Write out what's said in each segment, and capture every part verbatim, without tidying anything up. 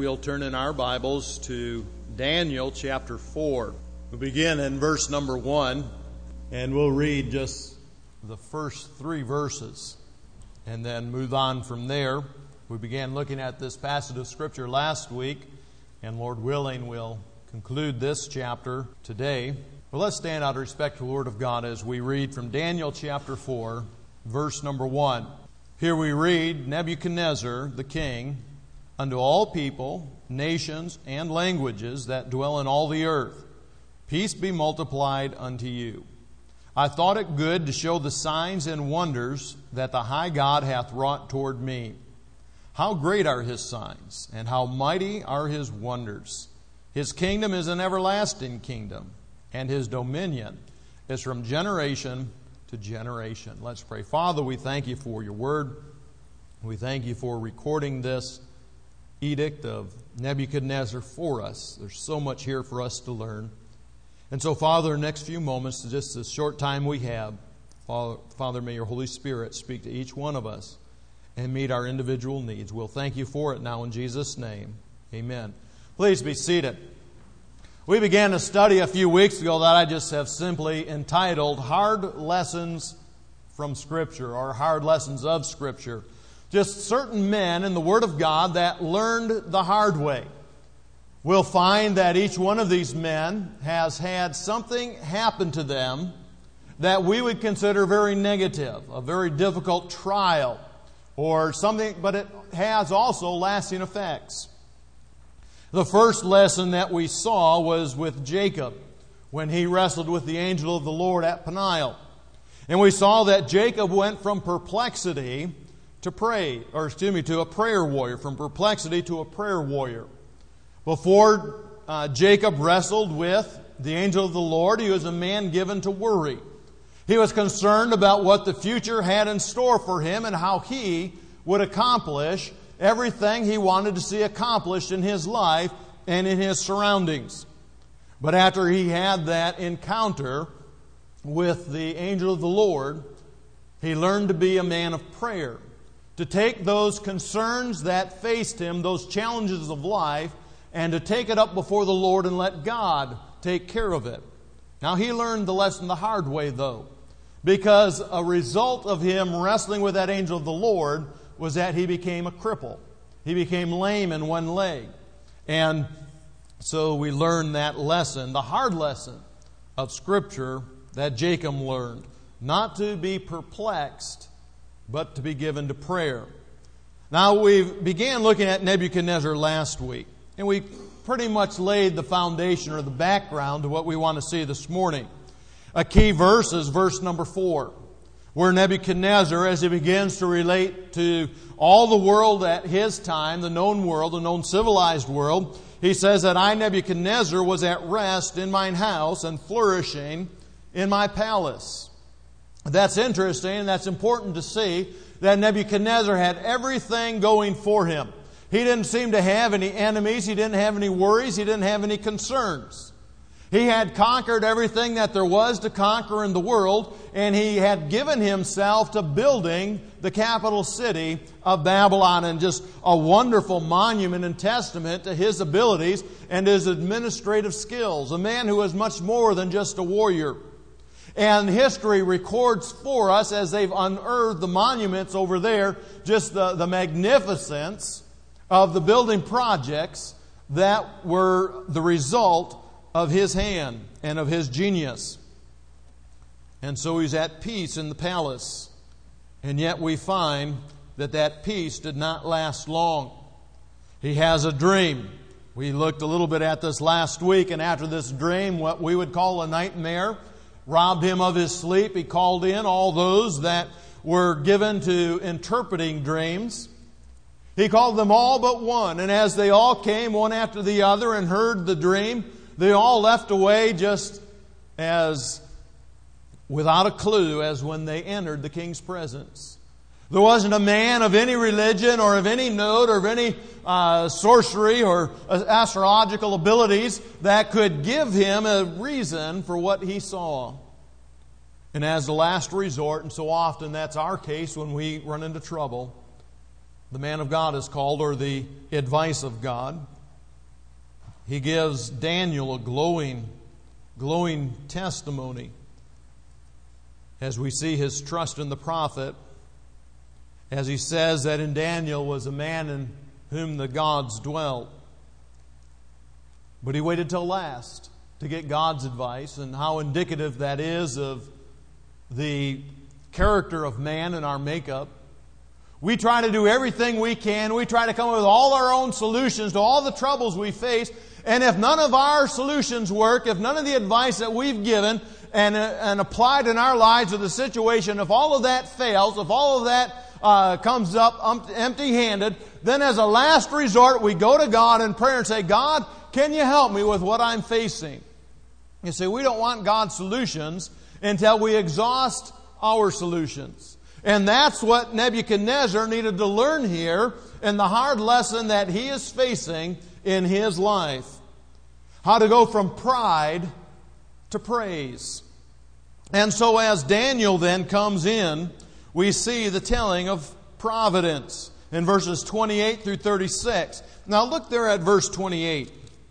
we'll turn in our Bibles to Daniel chapter four. We'll begin in verse number one, and we'll read just the first three verses and then move on from there. We began looking at this passage of Scripture last week, and Lord willing, we'll conclude this chapter today. But let's stand out of respect to the Word of God as we read from Daniel chapter four, verse number one. Here we read, Nebuchadnezzar the king, unto all people, nations, and languages that dwell in all the earth, peace be multiplied unto you. I thought it good to show the signs and wonders that the high God hath wrought toward me. How great are His signs, and how mighty are His wonders. His kingdom is an everlasting kingdom, and His dominion is from generation to generation. Let's pray. Father, we thank You for Your word. We thank You for recording this edict of Nebuchadnezzar for us. There's so much here for us to learn. And so, Father, in the next few moments, just this short time we have, Father, Father, may Your Holy Spirit speak to each one of us and meet our individual needs. We'll thank You for it now in Jesus' name. Amen. Please be seated. We began a study a few weeks ago that I just have simply entitled Hard Lessons from Scripture, or Hard Lessons of Scripture. Just certain men in the Word of God that learned the hard way. We'll find that each one of these men has had something happen to them that we would consider very negative, a very difficult trial, or something, but it has also lasting effects. The first lesson that we saw was with Jacob, when he wrestled with the angel of the Lord at Peniel. And we saw that Jacob went from perplexity to pray, or excuse me, to a prayer warrior, from perplexity to a prayer warrior. Before uh, Jacob wrestled with the angel of the Lord, he was a man given to worry. He was concerned about what the future had in store for him and how he would accomplish everything he wanted to see accomplished in his life and in his surroundings. But after he had that encounter with the angel of the Lord, he learned to be a man of prayer, to take those concerns that faced him, those challenges of life, and to take it up before the Lord and let God take care of it. Now, he learned the lesson the hard way, though, because a result of him wrestling with that angel of the Lord was that he became a cripple. He became lame in one leg. And so we learned that lesson, the hard lesson of Scripture that Jacob learned, not to be perplexed, but to be given to prayer. Now, we began looking at Nebuchadnezzar last week, and we pretty much laid the foundation or the background to what we want to see this morning. A key verse is verse number four, where Nebuchadnezzar, as he begins to relate to all the world at his time, the known world, the known civilized world, he says that I, Nebuchadnezzar, was at rest in mine house and flourishing in my palace. That's interesting, and that's important to see that Nebuchadnezzar had everything going for him. He didn't seem to have any enemies. He didn't have any worries. He didn't have any concerns. He had conquered everything that there was to conquer in the world, and he had given himself to building the capital city of Babylon, and just a wonderful monument and testament to his abilities and his administrative skills. A man who was much more than just a warrior. And history records for us, as they've unearthed the monuments over there, just the, the magnificence of the building projects that were the result of his hand and of his genius. And so he's at peace in the palace. And yet we find that that peace did not last long. He has a dream. We looked a little bit at this last week, and after this dream, what we would call a nightmare, robbed him of his sleep. He called in all those that were given to interpreting dreams. He called them all but one. And as they all came one after the other and heard the dream, they all left away just as without a clue as when they entered the king's presence. There wasn't a man of any religion or of any note or of any uh, sorcery or uh, astrological abilities that could give him a reason for what he saw. And as the last resort, and so often that's our case when we run into trouble, the man of God is called, or the advice of God. he gives Daniel a glowing, glowing testimony as we see his trust in the prophet, as he says that in Daniel was a man in whom the gods dwelt. But he waited till last to get God's advice, and how indicative that is of the character of man and our makeup. We try to do everything we can. We try to come up with all our own solutions to all the troubles we face. And if none of our solutions work, if none of the advice that we've given and, uh, and applied in our lives to the situation, if all of that fails, if all of that uh, comes up um, empty-handed, then as a last resort, we go to God in prayer and say, God, can you help me with what I'm facing? You see, we don't want God's solutions until we exhaust our solutions. And that's what Nebuchadnezzar needed to learn here in the hard lesson that he is facing in his life. How to go from pride to praise. And so as Daniel then comes in, we see the telling of providence in verses twenty-eight through thirty-six. Now look there at verse twenty-eight.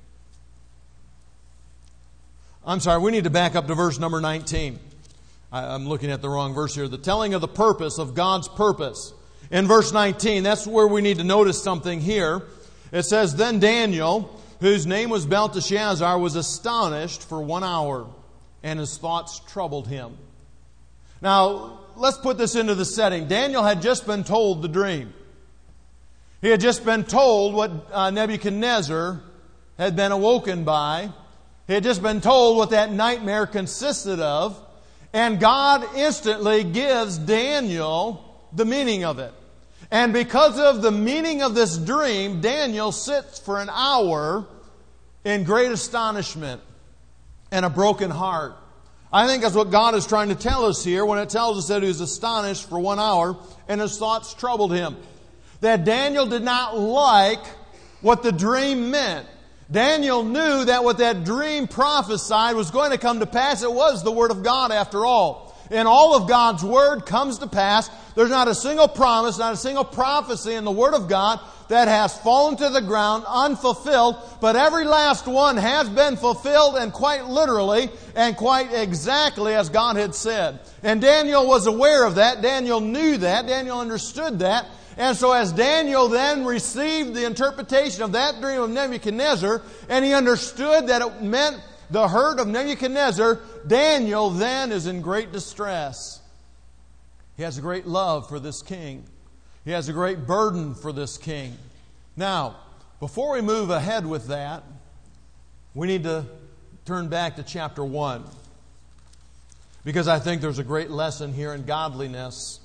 I'm sorry, we need to back up to verse number nineteen. I'm looking at the wrong verse here. The telling of the purpose, of God's purpose. In verse nineteen, that's where we need to notice something here. It says, Then Daniel, whose name was Belteshazzar, was astonished for one hour, and his thoughts troubled him. Now, let's put this into the setting. Daniel had just been told the dream. He had just been told what uh, Nebuchadnezzar had been awoken by. He had just been told what that nightmare consisted of. And God instantly gives Daniel the meaning of it. And because of the meaning of this dream, Daniel sits for an hour in great astonishment and a broken heart. I think that's what God is trying to tell us here when it tells us that he was astonished for one hour and his thoughts troubled him. That Daniel did not like what the dream meant. Daniel knew that what that dream prophesied was going to come to pass. It was the Word of God after all. And all of God's Word comes to pass. There's not a single promise, not a single prophecy in the Word of God that has fallen to the ground unfulfilled. But every last one has been fulfilled, and quite literally and quite exactly as God had said. And Daniel was aware of that. Daniel knew that. Daniel understood that. And so as Daniel then received the interpretation of that dream of Nebuchadnezzar, and he understood that it meant the hurt of Nebuchadnezzar, Daniel then is in great distress. He has a great love for this king. He has a great burden for this king. Now, before we move ahead with that, we need to turn back to chapter one. Because I think there's a great lesson here in godliness.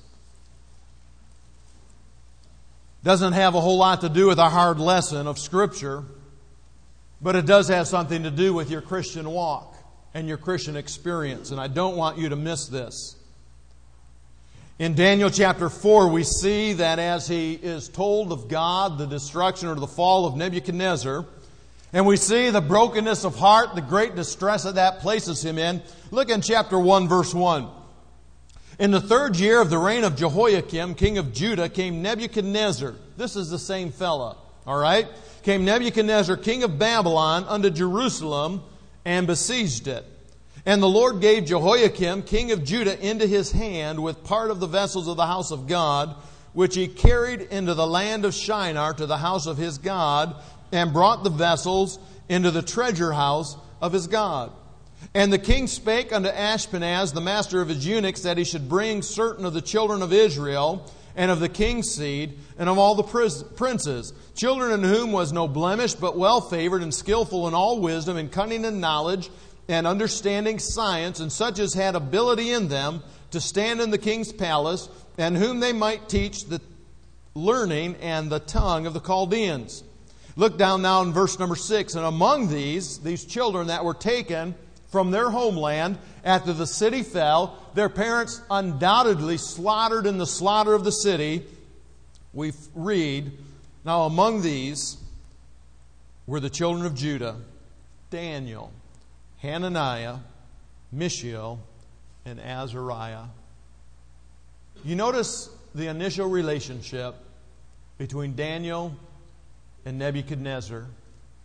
Doesn't have a whole lot to do with our hard lesson of Scripture, but it does have something to do with your Christian walk and your Christian experience, and I don't want you to miss this. In Daniel chapter four, we see that as he is told of God, the destruction or the fall of Nebuchadnezzar, and we see the brokenness of heart, the great distress that that places him in. Look in chapter one, verse one. In the third year of the reign of Jehoiakim, king of Judah, came Nebuchadnezzar. This is the same fella, all right? Came Nebuchadnezzar, king of Babylon, unto Jerusalem, and besieged it. And the Lord gave Jehoiakim, king of Judah, into his hand with part of the vessels of the house of God, which he carried into the land of Shinar to the house of his God, and brought the vessels into the treasure house of his God. And the king spake unto Ashpenaz, the master of his eunuchs, that he should bring certain of the children of Israel, and of the king's seed, and of all the princes, children in whom was no blemish, but well favored, and skillful in all wisdom, and cunning and knowledge, and understanding science, and such as had ability in them to stand in the king's palace, and whom they might teach the learning and the tongue of the Chaldeans. Look down now in verse number six. And among these, these children that were taken from their homeland after the city fell, their parents undoubtedly slaughtered in the slaughter of the city. We read, now among these were the children of Judah, Daniel, Hananiah, Mishael, and Azariah. You notice the initial relationship between Daniel and Nebuchadnezzar.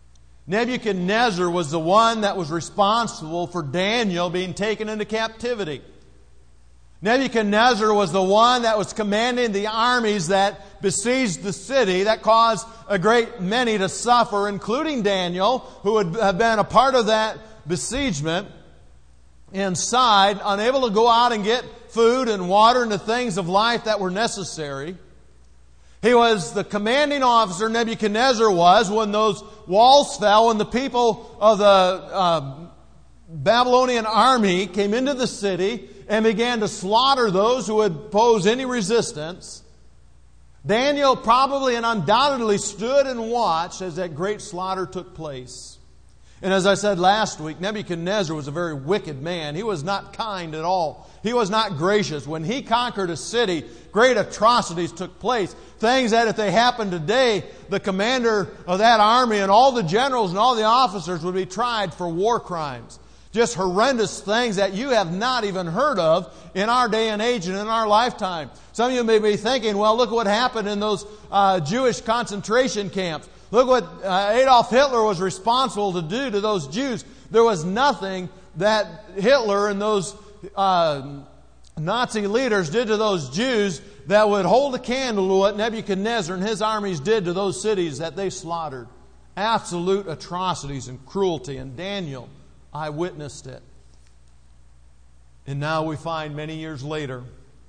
Nebuchadnezzar was the one that was responsible for Daniel being taken into captivity. Nebuchadnezzar was the one that was commanding the armies that besieged the city, that caused a great many to suffer, including Daniel, who would have been a part of that besiegement, inside, unable to go out and get food and water and the things of life that were necessary. He was the commanding officer, Nebuchadnezzar was, when those walls fell and the people of the uh, Babylonian army came into the city and began to slaughter those who would pose any resistance. Daniel probably and undoubtedly stood and watched as that great slaughter took place. And as I said last week, Nebuchadnezzar was a very wicked man. He was not kind at all. He was not gracious. When he conquered a city, great atrocities took place. Things that if they happened today, the commander of that army and all the generals and all the officers would be tried for war crimes. Just horrendous things that you have not even heard of in our day and age and in our lifetime. Some of you may be thinking, well, look what happened in those uh, Jewish concentration camps. Look what uh, Adolf Hitler was responsible to do to those Jews. There was nothing that Hitler and those uh, Nazi leaders did to those Jews that would hold a candle to what Nebuchadnezzar and his armies did to those cities that they slaughtered. Absolute atrocities and cruelty. And Daniel, I witnessed it. And now we find many years later,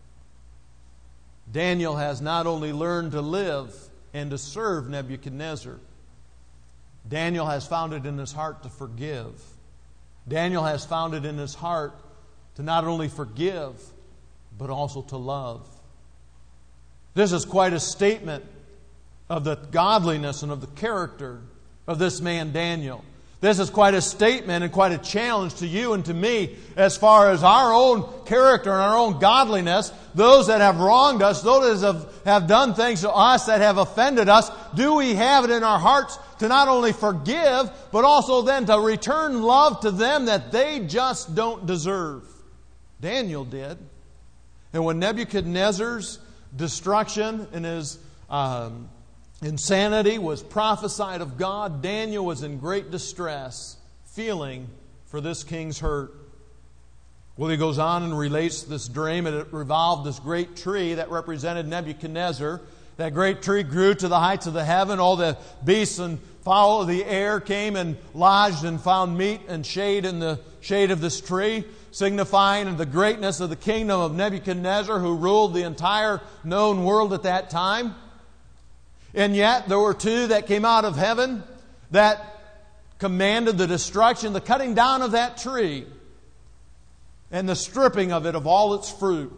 Daniel has not only learned to live and to serve Nebuchadnezzar, Daniel has found it in his heart to forgive. Daniel has found it in his heart to not only forgive, but also to love. This is quite a statement of the godliness and of the character of this man Daniel. This is quite a statement and quite a challenge to you and to me as far as our own character and our own godliness. Those that have wronged us, those that have, have done things to us that have offended us, do we have it in our hearts to not only forgive, but also then to return love to them that they just don't deserve? Daniel did. And when Nebuchadnezzar's destruction and his um, insanity was prophesied of God, Daniel was in great distress, feeling for this king's hurt. Well, he goes on and relates this dream, and it revolved this great tree that represented Nebuchadnezzar. That great tree grew to the heights of the heaven. All the beasts and fowl of the air came and lodged and found meat and shade in the shade of this tree, signifying the greatness of the kingdom of Nebuchadnezzar, who ruled the entire known world at that time. And yet there were two that came out of heaven that commanded the destruction, the cutting down of that tree, and the stripping of it of all its fruit.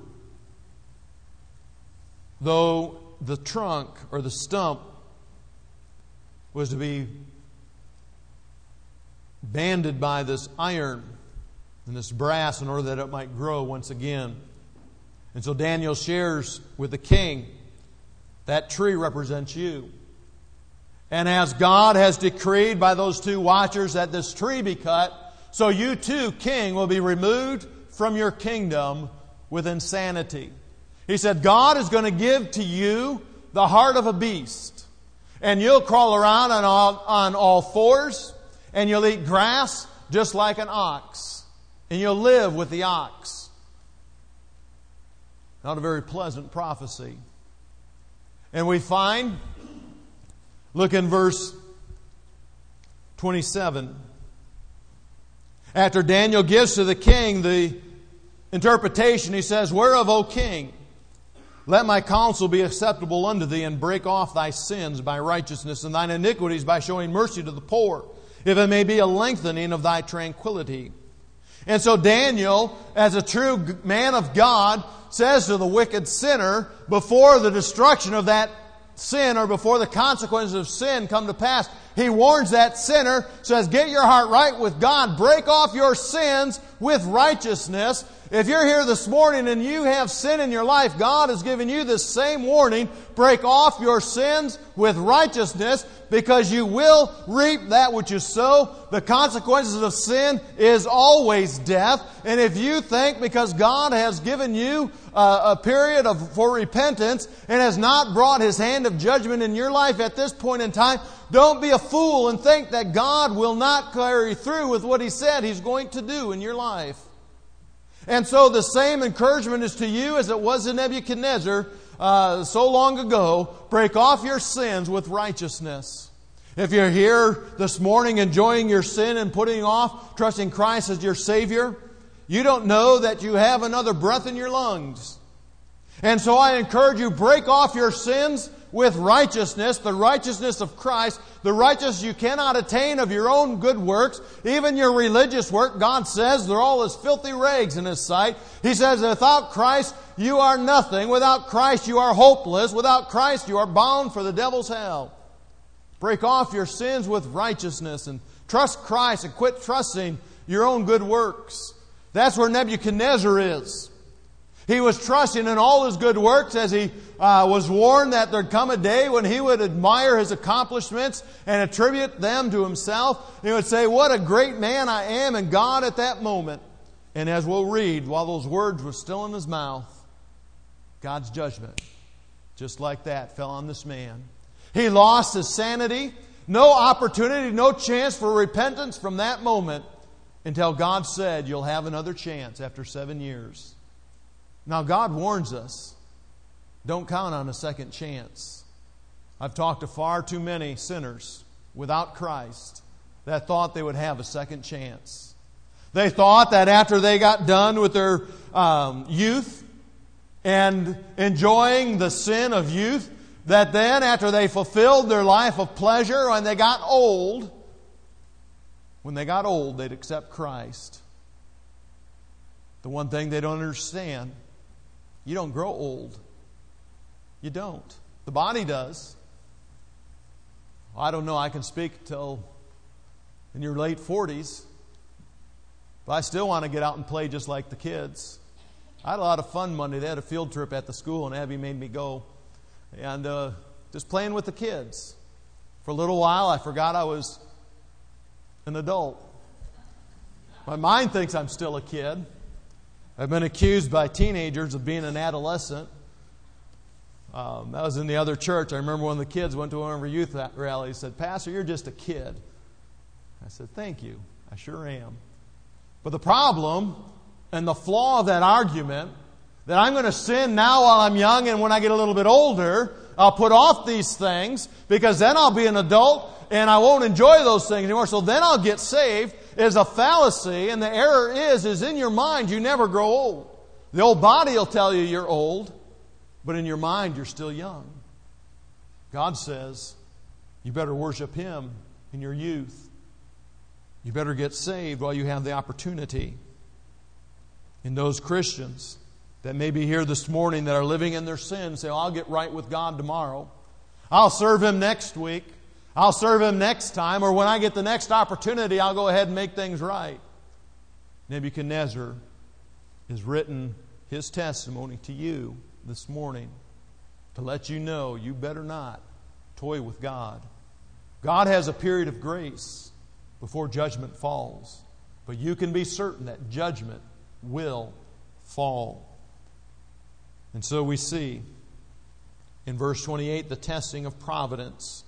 Though the trunk or the stump was to be banded by this iron and this brass in order that it might grow once again. And so Daniel shares with the king, that tree represents you. And as God has decreed by those two watchers that this tree be cut, so you too, king, will be removed from your kingdom with insanity. He said, God is going to give to you the heart of a beast. And you'll crawl around on all, on all fours, and you'll eat grass just like an ox. And you'll live with the ox. Not a very pleasant prophecy. And we find, look in verse twenty-seven. After Daniel gives to the king the interpretation, he says, Whereof, O king, let my counsel be acceptable unto thee, and break off thy sins by righteousness, and thine iniquities by showing mercy to the poor, if it may be a lengthening of thy tranquility. And so Daniel, as a true man of God, says to the wicked sinner, before the destruction of that sin or before the consequences of sin come to pass, he warns that sinner, says, get your heart right with God, break off your sins with righteousness, If you're here this morning and you have sin in your life, God has given you this same warning. Break off your sins with righteousness, because you will reap that which you sow. The consequences of sin is always death. And if you think because God has given you a, a period of, for repentance and has not brought His hand of judgment in your life at this point in time, don't be a fool and think that God will not carry through with what He said He's going to do in your life. And so the same encouragement is to you as it was to Nebuchadnezzar uh, so long ago. Break off your sins with righteousness. If you're here this morning enjoying your sin and putting off, trusting Christ as your Savior, you don't know that you have another breath in your lungs. And so I encourage you, break off your sins with righteousness, the righteousness of Christ, the righteousness you cannot attain of your own good works, even your religious work. God says they're all as filthy rags in His sight. He says, without Christ, you are nothing. Without Christ, you are hopeless. Without Christ, you are bound for the devil's hell. Break off your sins with righteousness and trust Christ and quit trusting your own good works. That's where Nebuchadnezzar is. He was trusting in all his good works as he uh, was warned that there'd come a day when he would admire his accomplishments and attribute them to himself. He would say, what a great man I am in God at that moment. And as we'll read, while those words were still in his mouth, God's judgment, just like that, fell on this man. He lost his sanity, no opportunity, no chance for repentance from that moment until God said, you'll have another chance after seven years. Now, God warns us, don't count on a second chance. I've talked to far too many sinners without Christ that thought they would have a second chance. They thought that after they got done with their um, youth and enjoying the sin of youth, that then after they fulfilled their life of pleasure and they got old, when they got old, they'd accept Christ. The one thing they don't understand, you don't grow old. You don't. The body does. I don't know, I can speak till in your late forties. But I still want to get out and play just like the kids. I had a lot of fun Monday. They had a field trip at the school and Abby made me go. And uh, just playing with the kids. For a little while I forgot I was an adult. My mind thinks I'm still a kid. I've been accused by teenagers of being an adolescent. Um, that was in the other church. I remember when the kids went to one of our youth rallies, said, Pastor, you're just a kid. I said, thank you. I sure am. But the problem and the flaw of that argument, that I'm going to sin now while I'm young, and when I get a little bit older, I'll put off these things because then I'll be an adult and I won't enjoy those things anymore. So then I'll get saved, is a fallacy. And the error is, is in your mind you never grow old. The old body will tell you you're old, but in your mind you're still young. God says you better worship Him in your youth. You better get saved while you have the opportunity. And those Christians that may be here this morning that are living in their sin say, oh, I'll get right with God tomorrow. I'll serve Him next week. I'll serve Him next time. Or when I get the next opportunity, I'll go ahead and make things right. Nebuchadnezzar has written his testimony to you this morning to let you know you better not toy with God. God has a period of grace before judgment falls. But you can be certain that judgment will fall. And so we see in verse twenty-eight the testing of providence.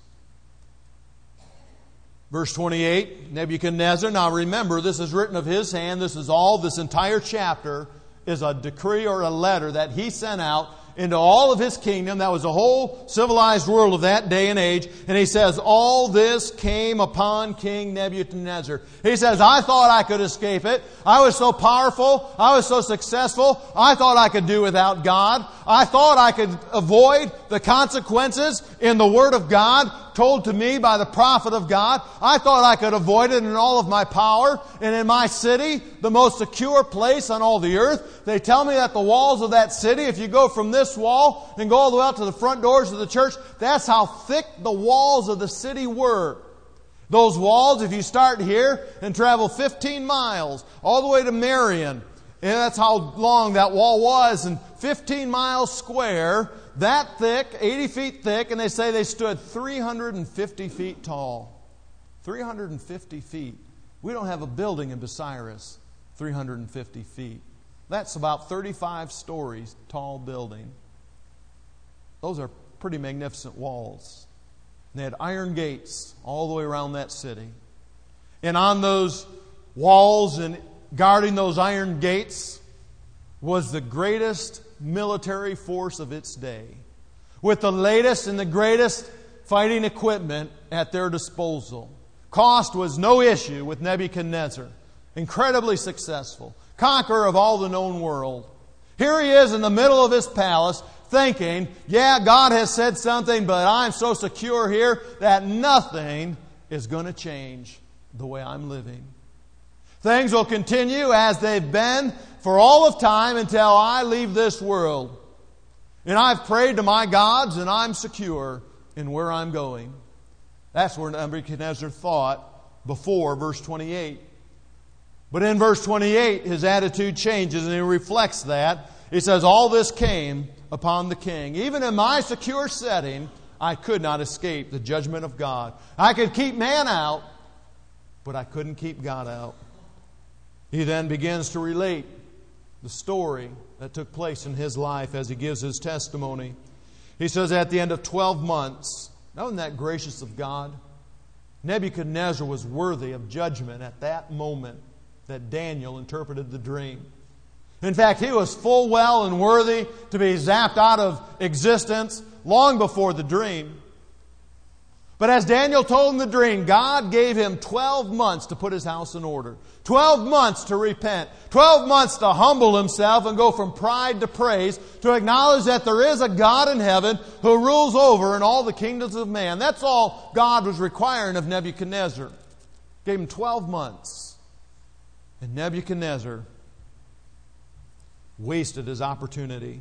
Verse twenty-eight, Nebuchadnezzar. Now remember, this is written of his hand. This is all, this entire chapter is a decree or a letter that he sent out into all of his kingdom. That was the whole civilized world of that day and age. And he says, all this came upon King Nebuchadnezzar. He says, I thought I could escape it. I was so powerful. I was so successful. I thought I could do without God. I thought I could avoid the consequences in the Word of God told to me by the prophet of God. I thought I could avoid it in all of my power and in my city, the most secure place on all the earth. They tell me that the walls of that city, if you go from this wall and go all the way out to the front doors of the church, that's how thick the walls of the city were. Those walls, if you start here and travel fifteen miles all the way to Marion, And that's how long that wall was, and fifteen miles square, that thick, eighty feet thick, and they say they stood three hundred fifty feet tall. three hundred fifty feet. We don't have a building in Bucyrus three hundred fifty feet. That's about thirty-five stories tall building. Those are pretty magnificent walls. And they had iron gates all the way around that city. And on those walls and guarding those iron gates was the greatest military force of its day, with the latest and the greatest fighting equipment at their disposal. Cost was no issue with Nebuchadnezzar. Incredibly successful. Conqueror of all the known world. Here he is in the middle of his palace thinking, yeah, God has said something, but I'm so secure here that nothing is going to change the way I'm living. Things will continue as they've been for all of time until I leave this world. And I've prayed to my gods and I'm secure in where I'm going. That's where Nebuchadnezzar thought before verse twenty-eight. But in verse twenty-eight, his attitude changes and he reflects that. He says, all this came upon the king. Even in my secure setting, I could not escape the judgment of God. I could keep man out, but I couldn't keep God out. He then begins to relate the story that took place in his life as he gives his testimony. He says at the end of twelve months, isn't that gracious of God? Nebuchadnezzar was worthy of judgment at that moment that Daniel interpreted the dream. In fact, he was full well and worthy to be zapped out of existence long before the dream. But as Daniel told him the dream, God gave him twelve months to put his house in order. twelve months to repent. twelve months to humble himself and go from pride to praise, to acknowledge that there is a God in heaven who rules over in all the kingdoms of man. That's all God was requiring of Nebuchadnezzar. Gave him twelve months. And Nebuchadnezzar wasted his opportunity.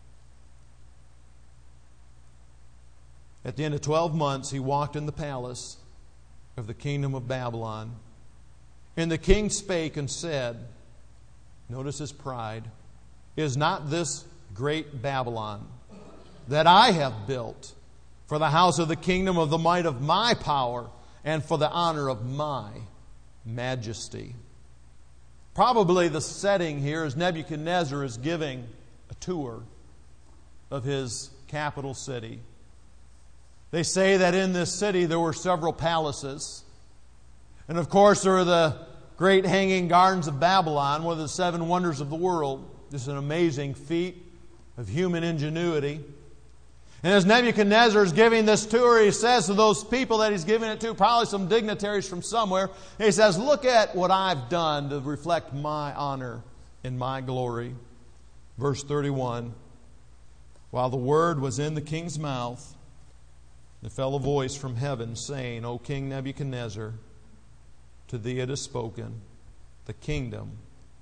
At the end of twelve months, he walked in the palace of the kingdom of Babylon. And the king spake and said, notice his pride, is not this great Babylon that I have built for the house of the kingdom of the might of my power and for the honor of my majesty? Probably the setting here is Nebuchadnezzar is giving a tour of his capital city. They say that in this city there were several palaces. And of course there are the great hanging gardens of Babylon, one of the seven wonders of the world. This is an amazing feat of human ingenuity. And as Nebuchadnezzar is giving this tour, he says to those people that he's giving it to, probably some dignitaries from somewhere, he says, look at what I've done to reflect my honor and my glory. Verse thirty-one, while the word was in the king's mouth, there fell a voice from heaven saying, O King Nebuchadnezzar, to thee it is spoken, the kingdom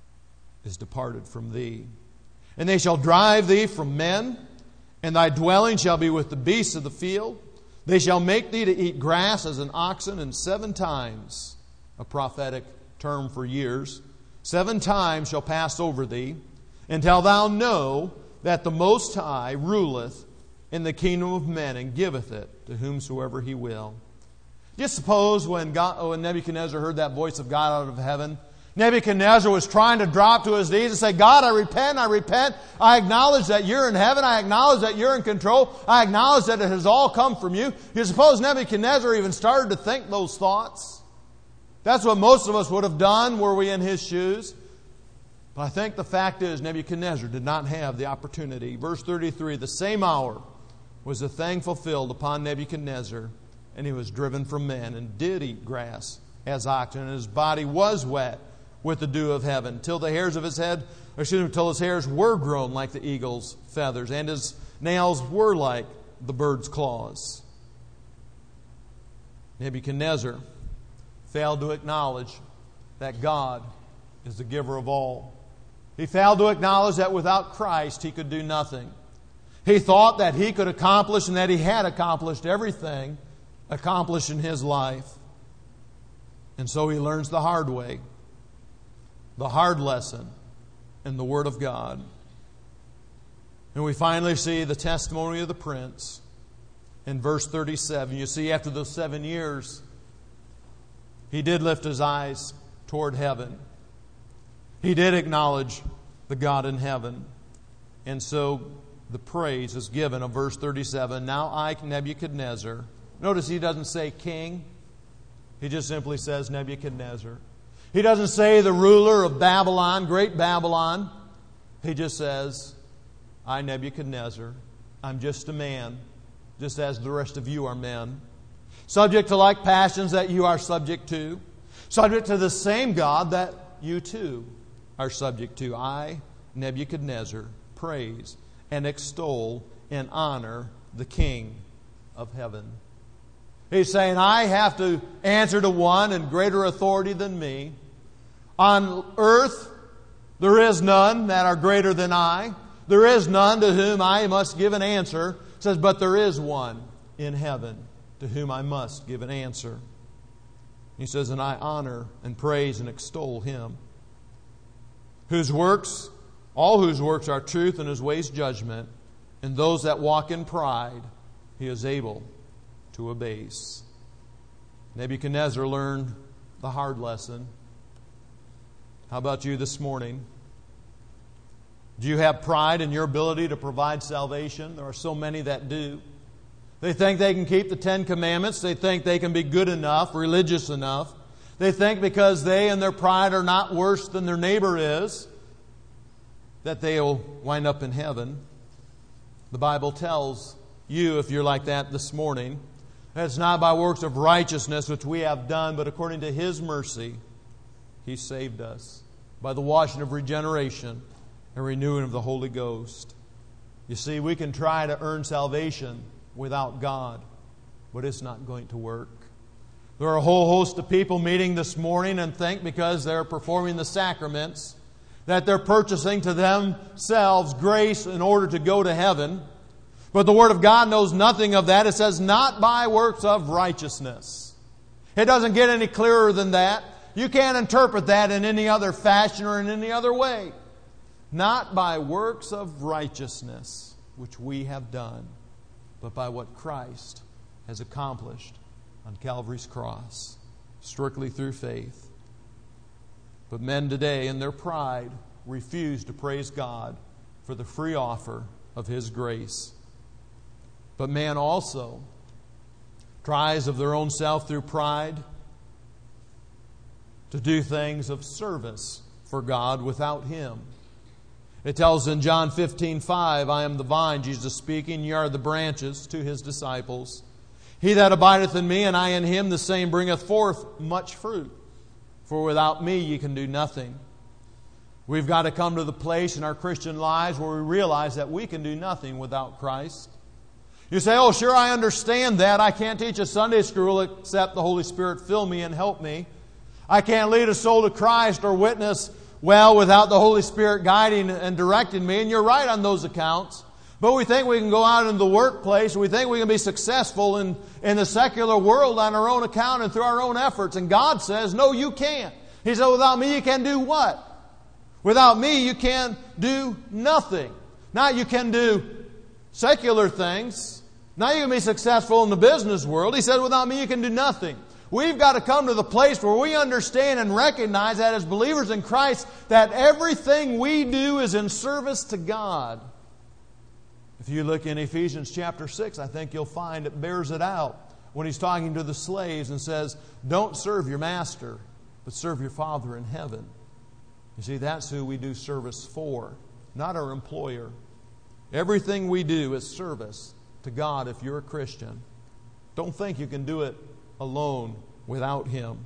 is departed from thee. And they shall drive thee from men, and thy dwelling shall be with the beasts of the field. They shall make thee to eat grass as an oxen, and seven times, a prophetic term for years, seven times shall pass over thee, until thou know that the Most High ruleth in the kingdom of men, and giveth it to whomsoever he will. Just suppose when, God, when Nebuchadnezzar heard that voice of God out of heaven, Nebuchadnezzar was trying to drop to his knees and say, God, I repent, I repent. I acknowledge that you're in heaven. I acknowledge that you're in control. I acknowledge that it has all come from you. You suppose Nebuchadnezzar even started to think those thoughts? That's what most of us would have done were we in his shoes. But I think the fact is Nebuchadnezzar did not have the opportunity. Verse thirty-three, the same hour was the thing fulfilled upon Nebuchadnezzar, and he was driven from men and did eat grass as oxen, and his body was wet with the dew of heaven, till the hairs of his head, or excuse me, till his hairs were grown like the eagle's feathers, and his nails were like the bird's claws. Nebuchadnezzar failed to acknowledge that God is the giver of all. He failed to acknowledge that without Christ he could do nothing. He thought that he could accomplish and that he had accomplished everything accomplished in his life. And so he learns the hard way. The hard lesson and the Word of God. And we finally see the testimony of the prince in verse thirty-seven. You see, after those seven years, he did lift his eyes toward heaven. He did acknowledge the God in heaven. And so the praise is given of verse thirty-seven. Now I, Nebuchadnezzar. Notice he doesn't say king. He just simply says Nebuchadnezzar. He doesn't say the ruler of Babylon, great Babylon. He just says, I, Nebuchadnezzar, I'm just a man, just as the rest of you are men. Subject to like passions that you are subject to. Subject to the same God that you too are subject to. I, Nebuchadnezzar, praise and extol and honor the King of heaven. He's saying, I have to answer to one in greater authority than me. On earth, there is none that are greater than I. There is none to whom I must give an answer. It says, but there is one in heaven to whom I must give an answer. He says, and I honor and praise and extol Him, whose works, all whose works are truth and His ways judgment, and those that walk in pride He is able to abase. Nebuchadnezzar learned the hard lesson. How about you this morning? Do you have pride in your ability to provide salvation? There are so many that do. They think they can keep the Ten Commandments. They think they can be good enough, religious enough. They think because they and their pride are not worse than their neighbor is, that they'll wind up in heaven. The Bible tells you, if you're like that this morning, that it's not by works of righteousness which we have done, but according to His mercy, He saved us by the washing of regeneration and renewing of the Holy Ghost. You see, we can try to earn salvation without God, but it's not going to work. There are a whole host of people meeting this morning and think because they're performing the sacraments that they're purchasing to themselves grace in order to go to heaven. But the Word of God knows nothing of that. It says, not by works of righteousness. It doesn't get any clearer than that. You can't interpret that in any other fashion or in any other way. Not by works of righteousness, which we have done, but by what Christ has accomplished on Calvary's cross, strictly through faith. But men today, in their pride, refuse to praise God for the free offer of His grace. But man also tries of their own self through pride to do things of service for God without Him. It tells in John fifteen five, I am the vine, Jesus speaking, ye are the branches, to His disciples. He that abideth in me, and I in him, the same bringeth forth much fruit. For without me ye can do nothing. We've got to come to the place in our Christian lives where we realize that we can do nothing without Christ. You say, oh, sure, I understand that. I can't teach a Sunday school except the Holy Spirit fill me and help me. I can't lead a soul to Christ or witness well without the Holy Spirit guiding and directing me. And you're right on those accounts. But we think we can go out into the workplace. We think we can be successful in, in the secular world on our own account and through our own efforts. And God says, no, you can't. He said, without me you can do what? Without me you can do nothing. Not you can do secular things. Not you can be successful in the business world. He said, without me you can do nothing. We've got to come to the place where we understand and recognize that as believers in Christ, that everything we do is in service to God. If you look in Ephesians chapter six, I think you'll find it bears it out when he's talking to the slaves and says, don't serve your master, but serve your Father in heaven. You see, that's who we do service for, not our employer. Everything we do is service to God if you're a Christian. Don't think you can do it alone without Him.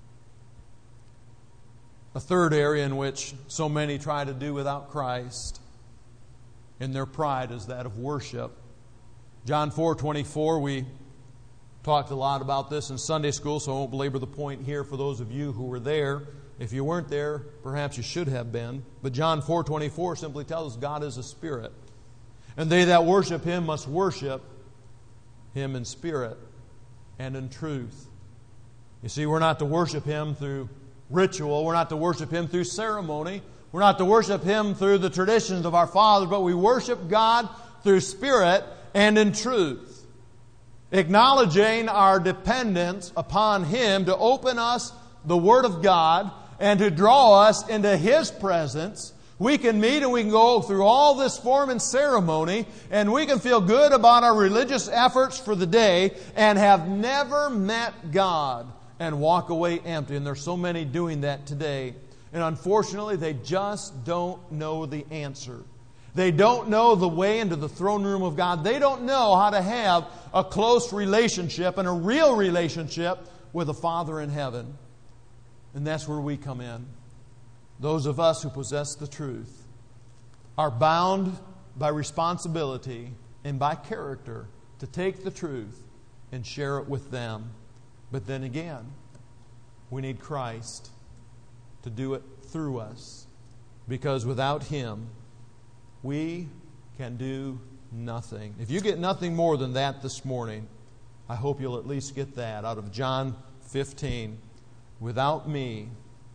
A third area in which so many try to do without Christ in their pride is that of worship. John four twenty-four, we talked a lot about this in Sunday school, so I won't belabor the point here for those of you who were there. If you weren't there, perhaps you should have been. But John four twenty-four simply tells us God is a spirit. And they that worship Him must worship Him in spirit and in truth. You see, we're not to worship Him through ritual. We're not to worship Him through ceremony. We're not to worship Him through the traditions of our fathers, but we worship God through spirit and in truth, acknowledging our dependence upon Him to open us the Word of God and to draw us into His presence. We can meet and we can go through all this form and ceremony, and we can feel good about our religious efforts for the day and have never met God and walk away empty. And there's so many doing that today. And unfortunately, they just don't know the answer. They don't know the way into the throne room of God. They don't know how to have a close relationship and a real relationship with the Father in heaven. And that's where we come in. Those of us who possess the truth are bound by responsibility and by character to take the truth and share it with them. But then again, we need Christ to do it through us, because without Him, we can do nothing. If you get nothing more than that this morning, I hope you'll at least get that out of John fifteen. Without me,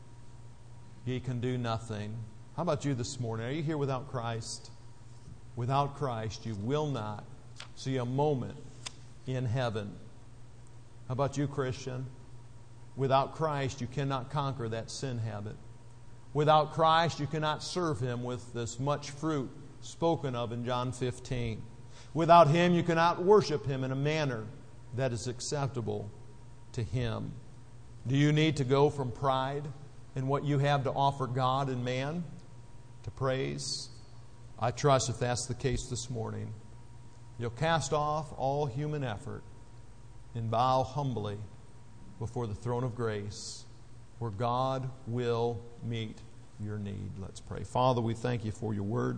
ye can do nothing. How about you this morning? Are you here without Christ? Without Christ, you will not see a moment in heaven. How about you, Christian? Without Christ, you cannot conquer that sin habit. Without Christ, you cannot serve Him with this much fruit spoken of in John fifteen. Without Him, you cannot worship Him in a manner that is acceptable to Him. Do you need to go from pride in what you have to offer God and man to praise? I trust if that's the case this morning, you'll cast off all human effort and bow humbly before the throne of grace, where God will meet your need. Let's pray. Father, we thank You for Your word.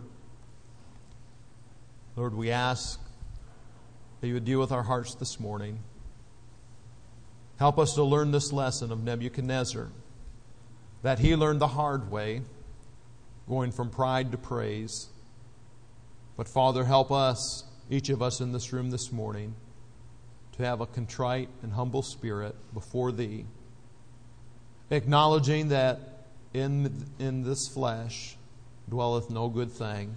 Lord, we ask that You would deal with our hearts this morning. Help us to learn this lesson of Nebuchadnezzar, that he learned the hard way, going from pride to praise. But Father, help us, each of us in this room this morning, to have a contrite and humble spirit before Thee, acknowledging that in, in this flesh dwelleth no good thing,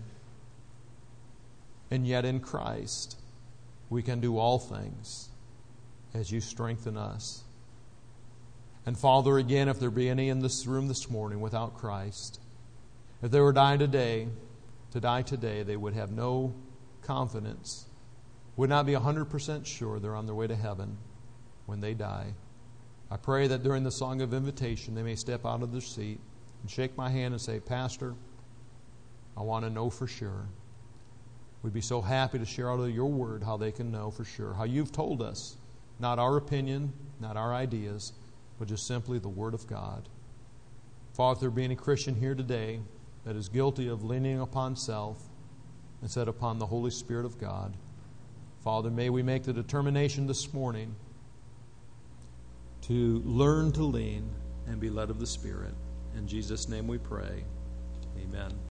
and yet in Christ we can do all things as You strengthen us. And Father, again, if there be any in this room this morning without Christ, if they were dying today, to die today, they would have no confidence, would not be one hundred percent sure they're on their way to heaven when they die. I pray that during the song of invitation, they may step out of their seat and shake my hand and say, Pastor, I want to know for sure. We'd be so happy to share out of Your word how they can know for sure, how You've told us, not our opinion, not our ideas, but just simply the Word of God. Father, if there be any Christian here today that is guilty of leaning upon self instead upon the Holy Spirit of God, Father, may we make the determination this morning to learn to lean and be led of the Spirit. In Jesus' name we pray. Amen.